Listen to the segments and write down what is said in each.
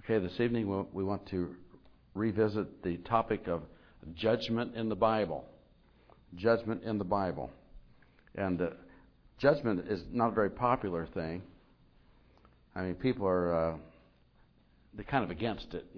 Okay, this evening we want to revisit the topic of judgment in the Bible. Judgment in the Bible. And judgment is not a very popular thing. I mean, people are they're kind of against it,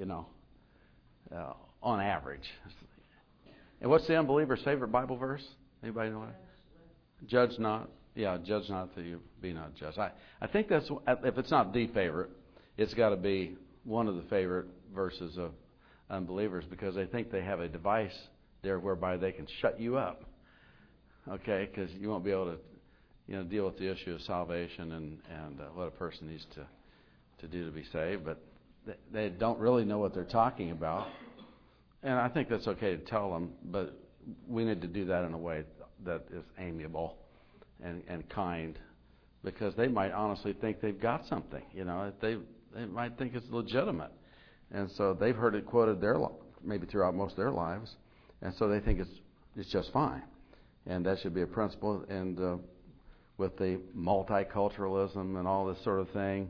on average. And what's the unbeliever's favorite Bible verse? Anybody know it? Judge not. Yeah, judge not that you be not judged. I think that's, if it's not the favorite, it's got to be one of the favorite verses of unbelievers, because they think they have a device there whereby they can shut you up. Okay, because you won't be able to, deal with the issue of salvation and what a person needs to do to be saved. But they don't really know what they're talking about. And I think that's okay to tell them, but we need to do that in a way that is amiable and kind, because they might honestly think they've got something. They might think it's legitimate. And so they've heard it quoted maybe throughout most of their lives, and so they think it's just fine. And that should be a principle. And with the multiculturalism and all this sort of thing,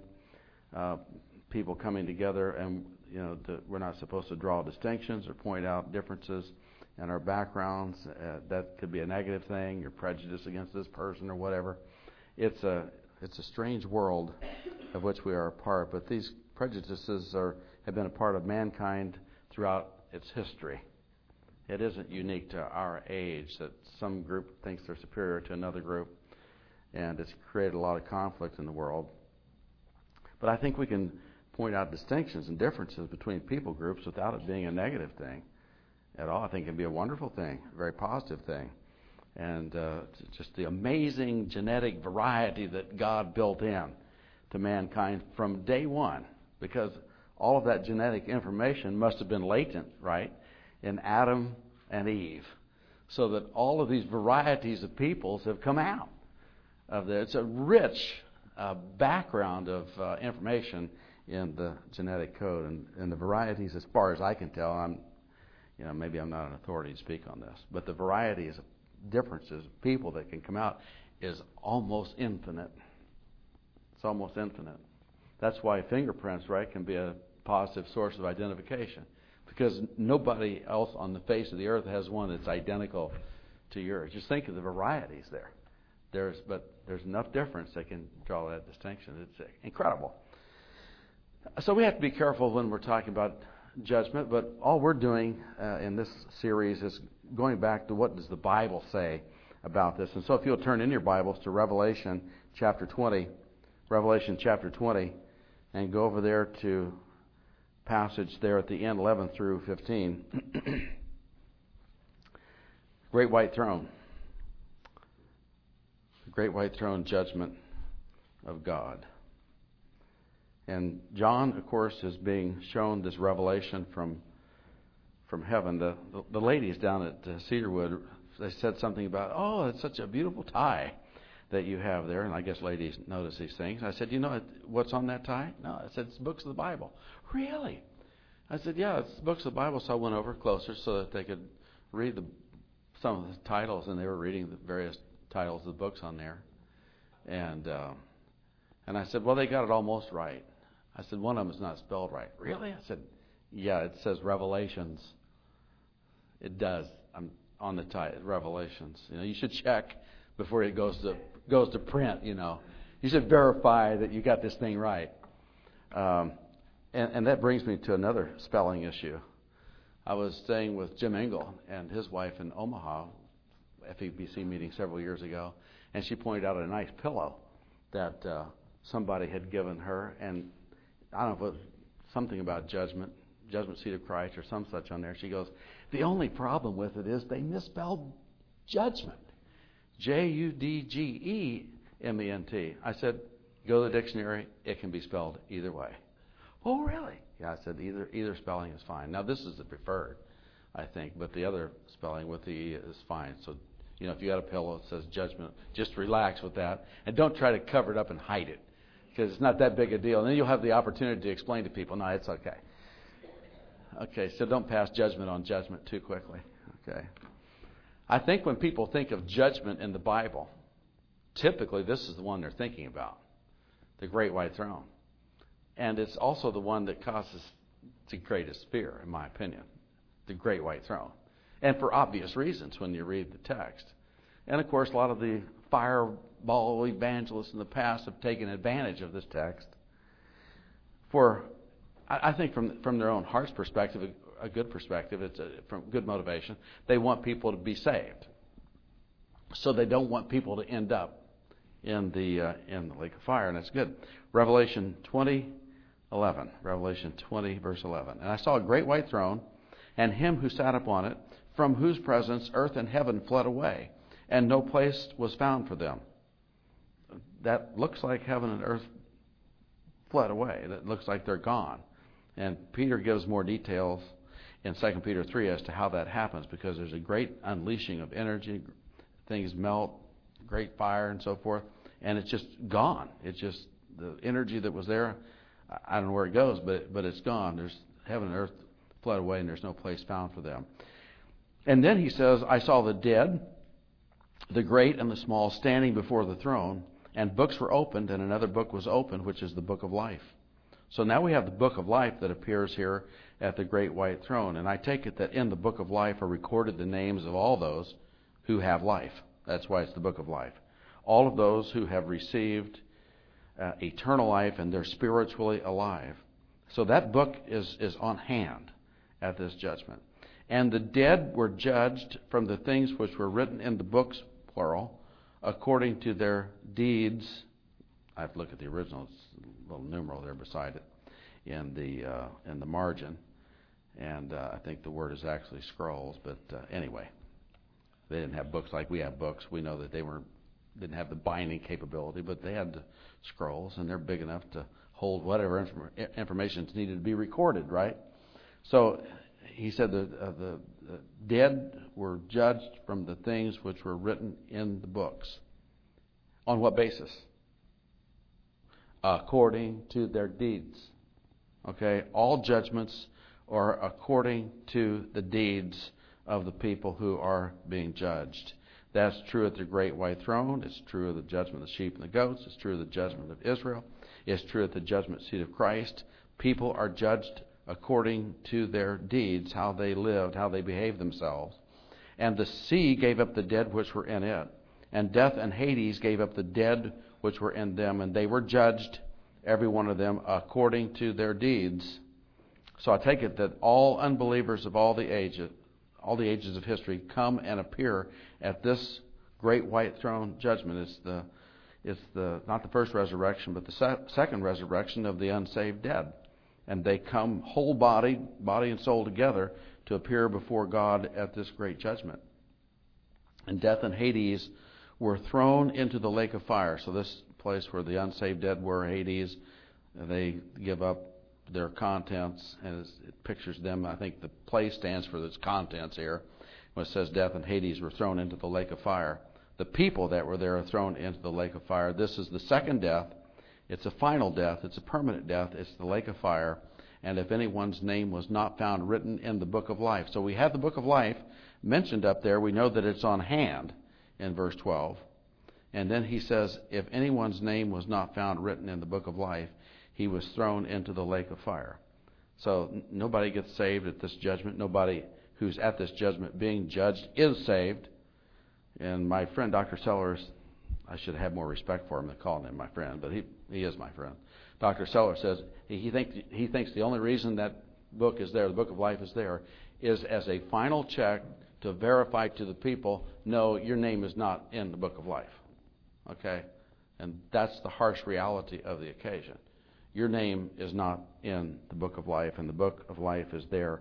people coming together, and we're not supposed to draw distinctions or point out differences in our backgrounds. That could be a negative thing. You're prejudiced against this person or whatever. It's a strange world of which we are a part. But these prejudices have been a part of mankind throughout its history. It isn't unique to our age that some group thinks they're superior to another group, and it's created a lot of conflict in the world. But I think we can point out distinctions and differences between people groups without it being a negative thing at all. I think it can be a wonderful thing, a very positive thing. And just the amazing genetic variety that God built in to mankind from day one, because all of that genetic information must have been latent, right, in Adam and Eve, so that all of these varieties of peoples have come out of there. It's a rich background of information in the genetic code, and the varieties, as far as I can tell, maybe I'm not an authority to speak on this, but the varieties of differences, people that can come out, is almost infinite. It's almost infinite. That's why fingerprints, right, can be a positive source of identification, because nobody else on the face of the earth has one that's identical to yours. Just think of the varieties there. There's enough difference that can draw that distinction. It's incredible. So we have to be careful when we're talking about judgment, but all we're doing in this series is going back to what does the Bible say about this. And so if you'll turn in your Bibles to Revelation chapter 20, and go over there to passage there at the end, 11 through 15. Great white throne. The great white throne judgment of God. And John, of course, is being shown this revelation from heaven. The ladies down at Cedarwood, they said something about, oh, it's such a beautiful tie that you have there. And I guess ladies notice these things. I said, what's on that tie? No, I said, it's books of the Bible. Really? I said, yeah, it's books of the Bible. So I went over closer so that they could read some of the titles, and they were reading the various titles of the books on there. And I said, well, they got it almost right. I said, one of them is not spelled right. Really? I said, yeah, it says Revelations. It does. I'm on the title, Revelations. You should check before it goes to print. You should verify that you got this thing right. And that brings me to another spelling issue. I was staying with Jim Engel and his wife in Omaha, FEBC meeting several years ago, and she pointed out a nice pillow that somebody had given her, and I don't know if it was something about judgment seat of Christ or some such on there. She goes, the only problem with it is they misspelled judgment. Judgement. I said, go to the dictionary, it can be spelled either way. Oh, really? Yeah, I said either spelling is fine. Now, this is the preferred, I think, but the other spelling with the E is fine. So, if you got a pillow that says judgment, just relax with that, and don't try to cover it up and hide it, because it's not that big a deal. And then you'll have the opportunity to explain to people, no, it's okay. Okay, so don't pass judgment on judgment too quickly. Okay. I think when people think of judgment in the Bible, typically this is the one they're thinking about, the great white throne. And it's also the one that causes the greatest fear, in my opinion, the great white throne. And for obvious reasons when you read the text. And of course, a lot of the fireball evangelists in the past have taken advantage of this text for, I think from their own heart's perspective, a good perspective, it's from good motivation. They want people to be saved. So they don't want people to end up in the lake of fire, and that's good. Revelation 20:11. Revelation 20, verse 11. And I saw a great white throne, and him who sat upon it, from whose presence earth and heaven fled away, and no place was found for them. That looks like heaven and earth fled away. That looks like they're gone. And Peter gives more details in 2 Peter 3 as to how that happens, because there's a great unleashing of energy, things melt, great fire and so forth, and it's just gone. It's just the energy that was there, I don't know where it goes, but it's gone. There's heaven and earth fled away, and there's no place found for them. And then he says, I saw the dead, the great and the small, standing before the throne, and books were opened, and another book was opened, which is the book of life. So now we have the book of life that appears here at the great white throne. And I take it that in the book of life are recorded the names of all those who have life. That's why it's the book of life. All of those who have received eternal life and they're spiritually alive. So that book is on hand at this judgment. And the dead were judged from the things which were written in the books, plural, according to their deeds. I have to look at the original. It's a little numeral there beside it in the margin. And I think the word is actually scrolls. But anyway, they didn't have books like we have books. We know that they didn't have the binding capability, but they had the scrolls, and they're big enough to hold whatever information is needed to be recorded, right? So he said the dead were judged from the things which were written in the books. On what basis? According to their deeds. Okay? All judgments are according to the deeds of the people who are being judged. That's true at the great white throne. It's true of the judgment of the sheep and the goats. It's true of the judgment of Israel. It's true at the judgment seat of Christ. People are judged according to their deeds, how they lived, how they behaved themselves. And the sea gave up the dead which were in it, and death and Hades gave up the dead which were in them, and they were judged, every one of them, according to their deeds. So I take it that all unbelievers of all the ages of history come and appear at this great white throne judgment. It's the not the first resurrection, but the second resurrection of the unsaved dead. And they come whole body and soul together to appear before God at this great judgment. And death and Hades were thrown into the lake of fire. So this place where the unsaved dead were, Hades, they give up their contents, and it pictures them. I think the place stands for its contents here. When it says death and Hades were thrown into the lake of fire, the people that were there are thrown into the lake of fire. This is the second death. It's a final death. It's a permanent death. It's the lake of fire. And if anyone's name was not found written in the book of life. So we have the book of life mentioned up there. We know that it's on hand in verse 12. And then he says, if anyone's name was not found written in the book of life, he was thrown into the lake of fire. So nobody gets saved at this judgment. Nobody who's at this judgment being judged is saved. And my friend Dr. Sellers, I should have more respect for him than calling him my friend, but he is my friend. Dr. Sellers says he thinks the only reason that book is there, the book of life is there, is as a final check to verify to the people, no, your name is not in the book of life. Okay? And that's the harsh reality of the occasion. Your name is not in the book of life, and the book of life is there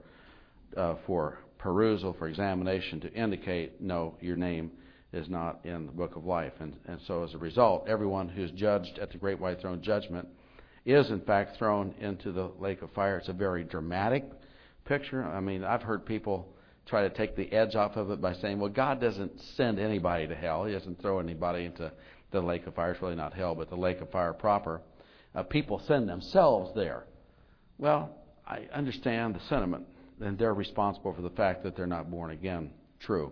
for perusal, for examination, to indicate, no, your name is not in the book of life. And so as a result, everyone who's judged at the great white throne judgment is in fact thrown into the lake of fire. It's a very dramatic picture. I mean, I've heard people try to take the edge off of it by saying, well, God doesn't send anybody to hell. He doesn't throw anybody into the lake of fire. It's really not hell, but the lake of fire proper. People send themselves there. Well, I understand the sentiment, and they're responsible for the fact that they're not born again. True.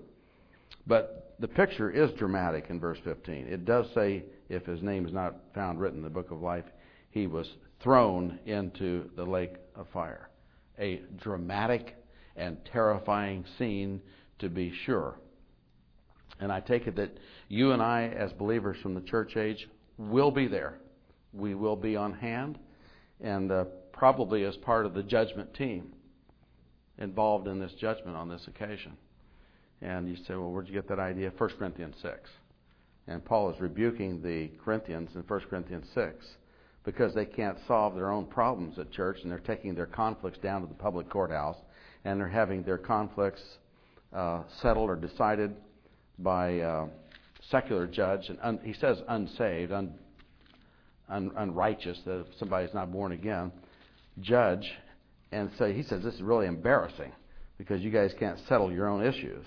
But the picture is dramatic in verse 15. It does say, if his name is not found written in the book of life, he was thrown into the lake of fire. A dramatic and terrifying scene, to be sure. And I take it that you and I, as believers from the church age, will be there. We will be on hand, and probably as part of the judgment team involved in this judgment on this occasion. And you say, well, where'd you get that idea? 1 Corinthians 6. And Paul is rebuking the Corinthians in 1 Corinthians 6 because they can't solve their own problems at church, and they're taking their conflicts down to the public courthouse, and they're having their conflicts settled or decided by a secular judge, and he says unsaved, unrighteous, that if somebody's not born again, judge. And so he says this is really embarrassing because you guys can't settle your own issues.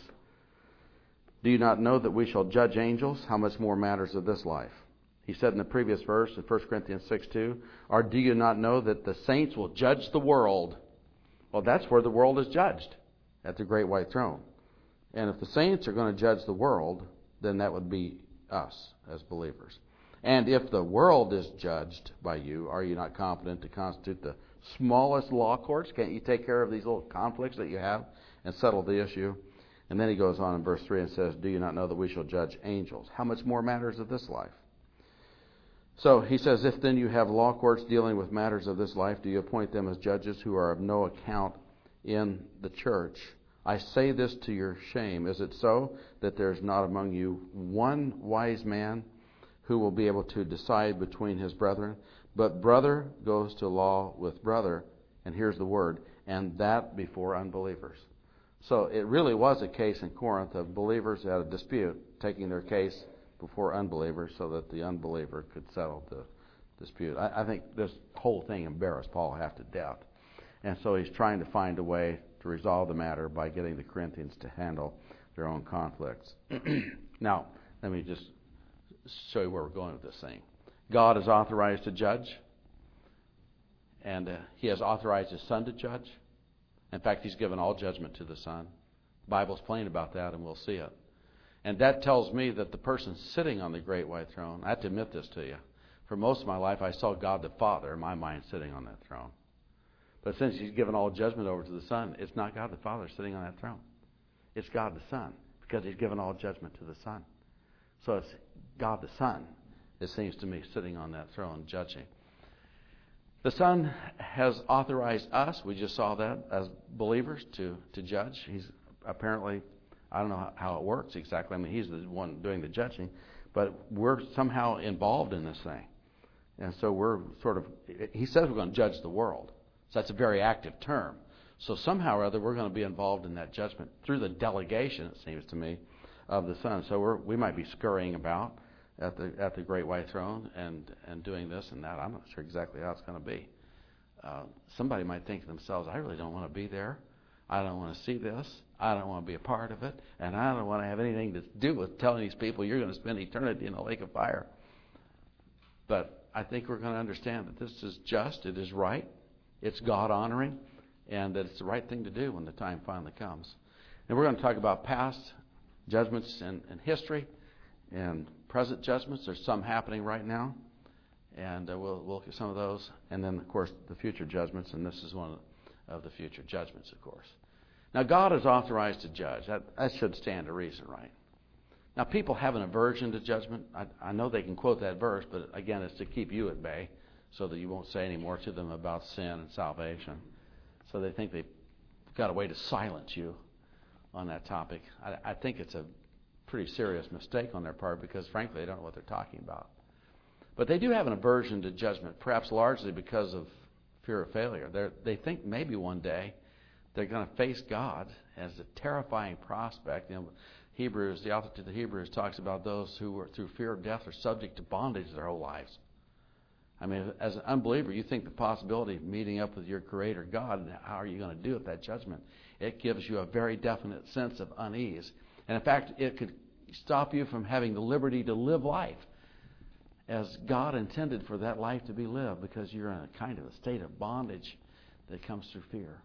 Do you not know that we shall judge angels? How much more matters of this life? He said in the previous verse in 1 Corinthians 6:2, or do you not know that the saints will judge the world? Well, that's where the world is judged, at the great white throne. And if the saints are going to judge the world, then that would be us as believers. And if the world is judged by you, are you not competent to constitute the smallest law courts? Can't you take care of these little conflicts that you have and settle the issue? And then he goes on in verse 3 and says, do you not know that we shall judge angels? How much more matters of this life? So he says, if then you have law courts dealing with matters of this life, do you appoint them as judges who are of no account in the church? I say this to your shame. Is it so that there is not among you one wise man who will be able to decide between his brethren? But brother goes to law with brother, and here's the word, and that before unbelievers. So it really was a case in Corinth of believers at a dispute, taking their case before unbelievers so that the unbeliever could settle the dispute. I think this whole thing embarrassed Paul half to death. And so he's trying to find a way to resolve the matter by getting the Corinthians to handle their own conflicts. Now, let me just show you where we're going with this thing. God is authorized to judge, and he has authorized his Son to judge. In fact, he's given all judgment to the Son. The Bible's plain about that, and we'll see it. And that tells me that the person sitting on the great white throne, I have to admit this to you, for most of my life I saw God the Father in my mind sitting on that throne. But since he's given all judgment over to the Son, it's not God the Father sitting on that throne. It's God the Son, because he's given all judgment to the Son. So it's God the Son, it seems to me, sitting on that throne judging. The Son has authorized us, we just saw that, as believers to judge. He's apparently, I don't know how it works exactly. I mean, he's the one doing the judging, but we're somehow involved in this thing. And so we're sort of, he says we're going to judge the world. So that's a very active term. So somehow or other we're going to be involved in that judgment through the delegation, it seems to me, of the Son. So we might be scurrying about at the great white throne and doing this and that. I'm not sure exactly how it's going to be. Somebody might think to themselves, I really don't want to be there. I don't want to see this. I don't want to be a part of it. And I don't want to have anything to do with telling these people you're going to spend eternity in a lake of fire. But I think we're going to understand that this is just, it is right, it's God-honoring, and that it's the right thing to do when the time finally comes. And we're going to talk about past judgments in history and present judgments. There's some happening right now, and we'll look at some of those. And then, of course, the future judgments, and this is one of the future judgments, of course. Now, God is authorized to judge. That should stand to reason, right? Now, people have an aversion to judgment. I know they can quote that verse, but again, it's to keep you at bay so that you won't say any more to them about sin and salvation. So they think they've got a way to silence you on that topic. I think it's a pretty serious mistake on their part because, frankly, they don't know what they're talking about. But they do have an aversion to judgment, perhaps largely because of fear of failure. They think maybe one day they're going to face God as a terrifying prospect. You know, the author to the Hebrews talks about those who were through fear of death are subject to bondage their whole lives. I mean, as an unbeliever, you think the possibility of meeting up with your Creator God, and how are you going to do at that judgment? It gives you a very definite sense of unease. And in fact, it could stop you from having the liberty to live life as God intended for that life to be lived, because you're in a kind of a state of bondage that comes through fear.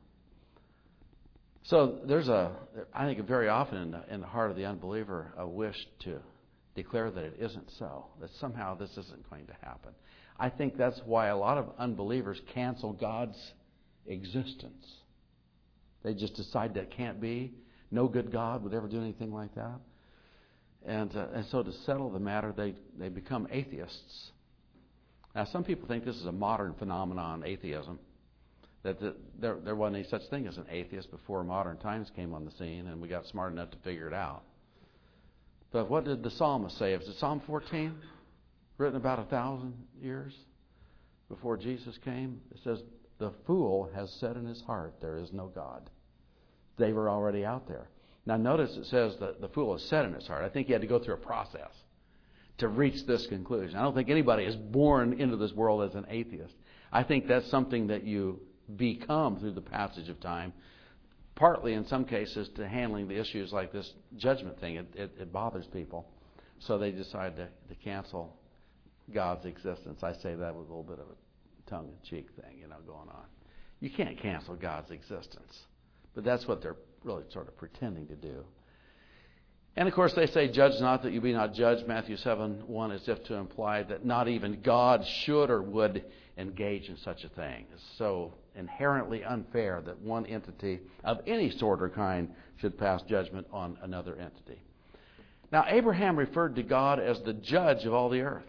So there's I think very often in the heart of the unbeliever, a wish to declare that it isn't so, that somehow this isn't going to happen. I think that's why a lot of unbelievers cancel God's existence. They just decide that can't be. No good God would ever do anything like that. And so to settle the matter, they become atheists. Now, some people think this is a modern phenomenon, atheism, that there wasn't any such thing as an atheist before modern times came on the scene and we got smart enough to figure it out. But what did the psalmist say? Was it Psalm 14, written about 1,000 years before Jesus came? It says, the fool has said in his heart, there is no God. They were already out there. Now notice it says that the fool has said in his heart. I think he had to go through a process to reach this conclusion. I don't think anybody is born into this world as an atheist. I think that's something that you become through the passage of time, partly in some cases to handling the issues like this judgment thing. It bothers people. So they decide to cancel God's existence. I say that with a little bit of a tongue-in-cheek thing, going on. You can't cancel God's existence. But that's what they're really sort of pretending to do. And of course they say, judge not that you be not judged, Matthew 7:1, as if to imply that not even God should or would engage in such a thing. It's so inherently unfair that one entity of any sort or kind should pass judgment on another entity. Now, Abraham referred to God as the judge of all the earth.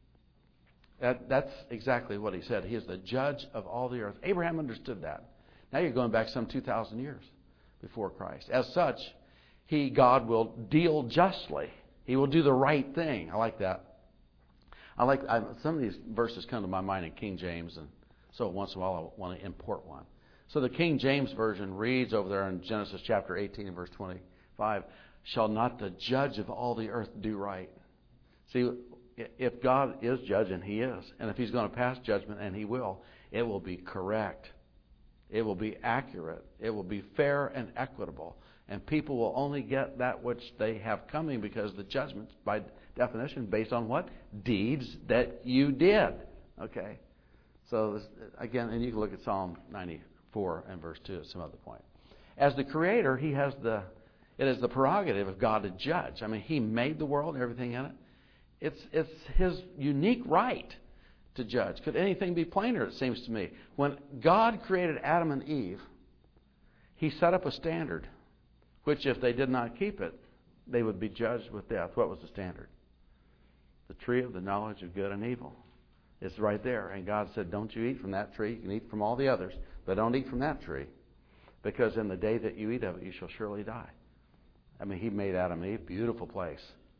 That's exactly what he said. He is the judge of all the earth. Abraham understood that. Now you're going back some 2,000 years before Christ. As such, God will deal justly. He will do the right thing. I like that. Some of these verses come to my mind in King James, and so once in a while I want to import one. So the King James Version reads over there in Genesis chapter 18 and verse 25, shall not the judge of all the earth do right? See, if God is judge, and He is, and if He's going to pass judgment, and He will, it will be correct. It will be accurate. It will be fair and equitable. And people will only get that which they have coming because the judgment's, by definition, based on what? Deeds that you did. Okay? So, again, and you can look at Psalm 94 and verse 2 at some other point. As the Creator, it is the prerogative of God to judge. I mean, He made the world and everything in it. It's His unique right to judge. Could anything be plainer, it seems to me? When God created Adam and Eve, He set up a standard, which if they did not keep it, they would be judged with death. What was the standard? The tree of the knowledge of good and evil. It's right there. And God said, don't you eat from that tree. You can eat from all the others, but don't eat from that tree, because in the day that you eat of it, you shall surely die. I mean, He made Adam and Eve, beautiful place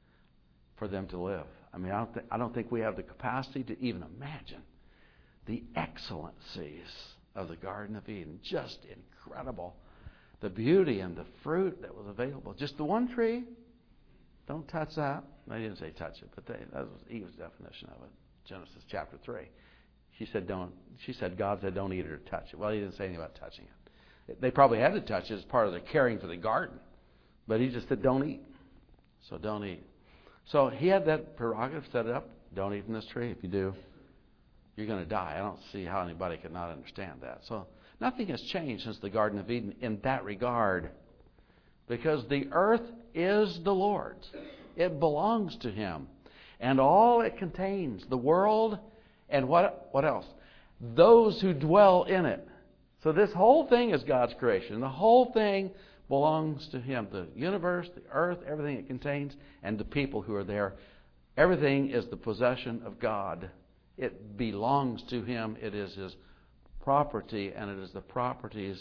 for them to live. I mean, I don't think we have the capacity to even imagine the excellencies of the Garden of Eden. Just incredible. The beauty and the fruit that was available. Just the one tree, don't touch that. They didn't say touch it, but that was Eve's definition of it. Genesis chapter 3. She said, God said, don't eat it or touch it. Well, He didn't say anything about touching it. They probably had to touch it as part of their caring for the garden. But He just said, don't eat. So don't eat. So He had that prerogative set up. Don't eat from this tree. If you do, you're going to die. I don't see how anybody could not understand that. So nothing has changed since the Garden of Eden in that regard. Because the earth is the Lord's. It belongs to Him. And all it contains, the world, and what else? Those who dwell in it. So this whole thing is God's creation. The whole thing belongs to Him. The universe, the earth, everything it contains, and the people who are there. Everything is the possession of God. It belongs to Him. It is His property, and it is the property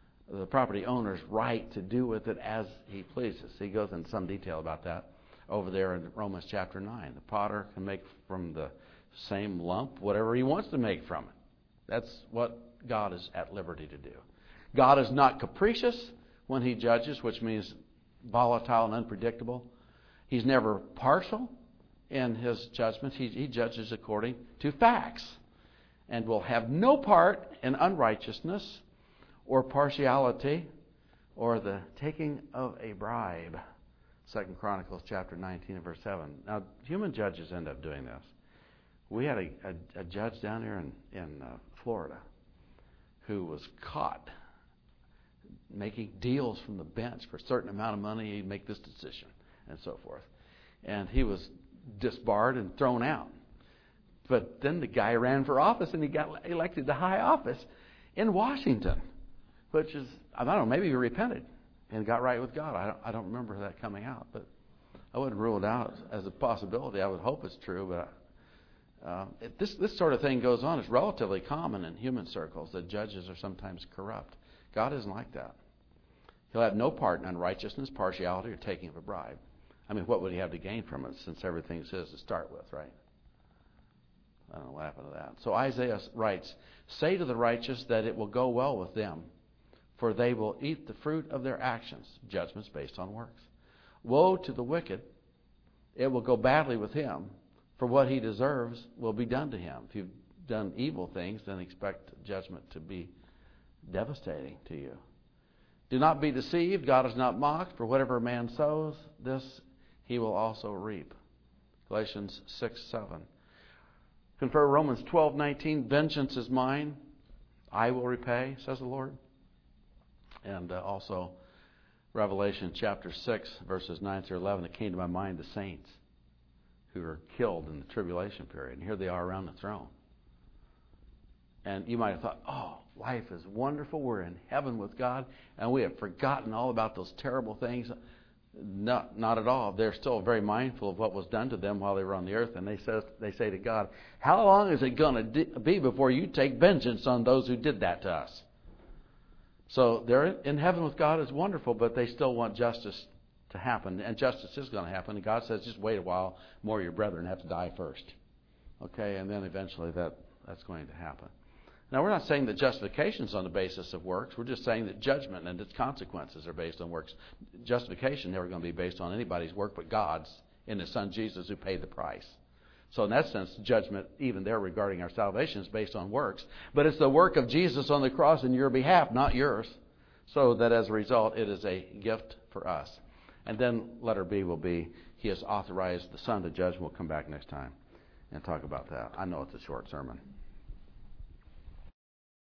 owner's right to do with it as he pleases. He goes into some detail about that over there in Romans chapter 9. The potter can make from the same lump whatever he wants to make from it. That's what God is at liberty to do. God is not capricious when He judges, which means volatile and unpredictable. He's never partial in His judgment. He judges according to facts and will have no part in unrighteousness or partiality or the taking of a bribe. 2 Chronicles chapter 19 and verse 7. Now, human judges end up doing this. We had a judge down here in Florida who was caught making deals from the bench for a certain amount of money. He'd make this decision and so forth. And he was disbarred and thrown out. But then the guy ran for office and he got elected to high office in Washington, which is, I don't know, maybe he repented and got right with God. I don't remember that coming out, but I wouldn't rule it out as a possibility. I would hope it's true, but this sort of thing goes on. It's relatively common in human circles that judges are sometimes corrupt. God isn't like that. He'll have no part in unrighteousness, partiality, or taking of a bribe. I mean, what would he have to gain from it since everything's his to start with, right? I don't know what happened to that. So Isaiah writes, "Say to the righteous that it will go well with them, for they will eat the fruit of their actions." Judgments based on works. "Woe to the wicked, it will go badly with him, for what he deserves will be done to him." If you've done evil things, then expect judgment to be devastating to you. "Do not be deceived, God is not mocked, for whatever a man sows, this he will also reap." Galatians 6:7. Confer Romans 12:19, "Vengeance is mine, I will repay, says the Lord." And also Revelation chapter 6, verses 9 through 11, it came to my mind the saints who were killed in the tribulation period. And here they are around the throne. And you might have thought, oh, life is wonderful. We're in heaven with God, and we have forgotten all about those terrible things. Not at all. They're still very mindful of what was done to them while they were on the earth. And they say to God, "How long is it going to be before you take vengeance on those who did that to us?" So they're in heaven with God is wonderful, but they still want justice to happen. And justice is going to happen. And God says, just wait a while, more of your brethren have to die first. Okay, and then eventually that's going to happen. Now, we're not saying that justification is on the basis of works. We're just saying that judgment and its consequences are based on works. Justification never going to be based on anybody's work but God's in His Son Jesus who paid the price. So in that sense, judgment, even there regarding our salvation, is based on works. But it's the work of Jesus on the cross in your behalf, not yours. So that as a result, it is a gift for us. And then letter B will be, He has authorized the Son to judge. We'll come back next time and talk about that. I know it's a short sermon.